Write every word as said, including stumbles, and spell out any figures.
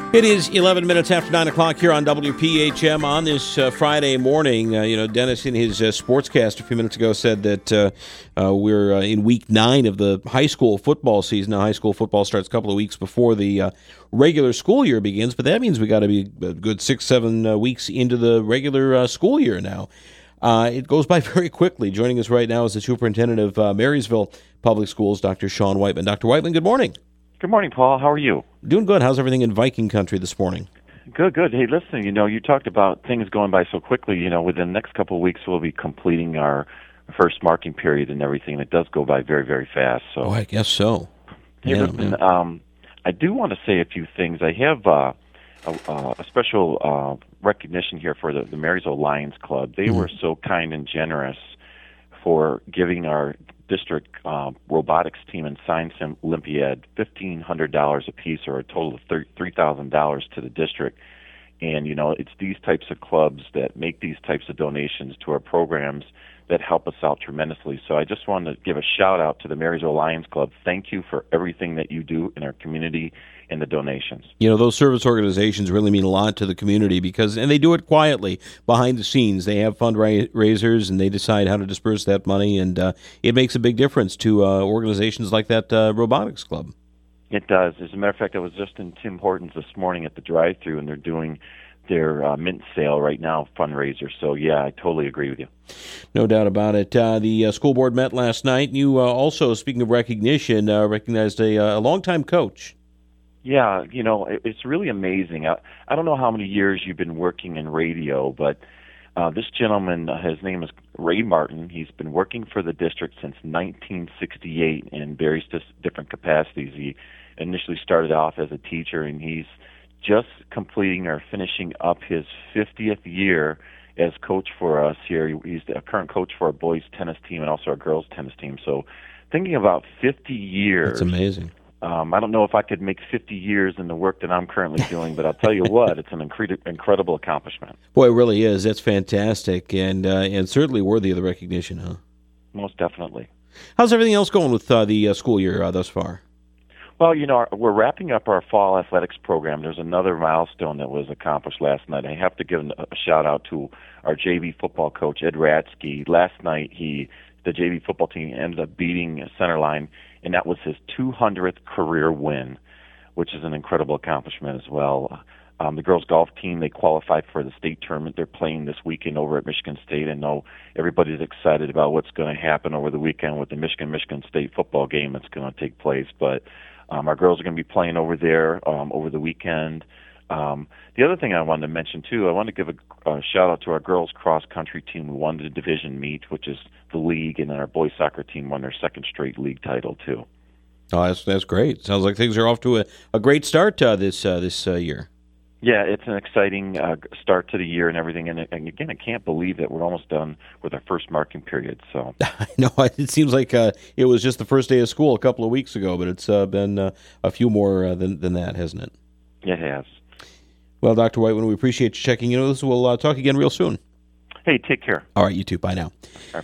It is eleven minutes after nine o'clock here on W P H M on this uh, Friday morning. Uh, you know, Dennis in his uh, sportscast a few minutes ago said that uh, uh, we're uh, in week nine of the high school football season. Now, high school football starts a couple of weeks before the uh, regular school year begins, but that means we got to be a good six, seven uh, weeks into the regular uh, school year now. Uh, it goes by very quickly. Joining us right now is the superintendent of uh, Marysville Public Schools, Doctor Sean Whiteman. Doctor Whiteman, good morning. Good morning, Paul. How are you? Doing good. How's everything in Viking country this morning? Good, good. Hey, listen, you know, you talked about things going by so quickly. You know, within the next couple of weeks, we'll be completing our first marking period and everything. It does go by very, very fast. So, oh, I guess so. Hey, yeah, listen, um, I do want to say a few things. I have uh, a, a special uh, recognition here for the, the Marysville Lions Club. They mm-hmm. were so kind and generous for giving our district uh, robotics team and science Olympiad fifteen hundred dollars apiece, or a total of three thousand dollars to the district. And, you know, it's these types of clubs that make these types of donations to our programs that help us out tremendously. So I just wanted to give a shout-out to the Marysville Lions Club. Thank you for everything that you do in our community and the donations. You know, those service organizations really mean a lot to the community because, and they do it quietly behind the scenes. They have fundraisers and they decide how to disperse that money, and uh, it makes a big difference to uh, organizations like that uh, robotics club. It does. As a matter of fact, I was just in Tim Hortons this morning at the drive-thru, and they're doing their uh, mint sale right now, fundraiser. So, yeah, I totally agree with you. No doubt about it. Uh, the uh, school board met last night. You uh, also, speaking of recognition, uh, recognized a, a longtime coach. Yeah, you know, it's really amazing. I, I don't know how many years you've been working in radio, but uh, this gentleman, uh, his name is Ray Martin. He's been working for the district since nineteen sixty-eight in various dis- different capacities. He initially started off as a teacher, and he's just completing or finishing up his fiftieth year as coach for us here. He's the current coach for our boys tennis team and also our girls tennis team. So thinking about fifty years. That's amazing. Um, I don't know if I could make fifty years in the work that I'm currently doing, but I'll tell you what, it's an incre- incredible accomplishment. Boy, it really is. That's fantastic, and uh, and certainly worthy of the recognition, huh? Most definitely. How's everything else going with uh, the uh, school year uh, thus far? Well, you know, our, we're wrapping up our fall athletics program. There's another milestone that was accomplished last night. I have to give a shout-out to our J V football coach, Ed Ratsky. Last night, he the J V football team ended up beating Centerline, and that was his two hundredth career win, which is an incredible accomplishment as well. Um, the girls golf team, they qualified for the state tournament. They're playing this weekend over at Michigan State. I know everybody's excited about what's going to happen over the weekend with the Michigan-Michigan State football game that's going to take place. But um, our girls are going to be playing over there um, over the weekend. Um, the other thing I wanted to mention, too, I want to give a, a shout-out to our girls cross-country team who won the division meet, which is the league, and then our boys soccer team won their second straight league title, too. Oh, that's that's great. Sounds like things are off to a, a great start uh, this uh, this uh, year. Yeah, it's an exciting uh, start to the year and everything. And, and again, I can't believe that we're almost done with our first marking period. So I know it seems like uh, it was just the first day of school a couple of weeks ago, but it's uh, been uh, a few more uh, than than that, hasn't it? It has. Well, Doctor Whiteman, we appreciate you checking in with us. We'll uh, talk again real soon. Hey, take care. All right, you too. Bye now. Bye.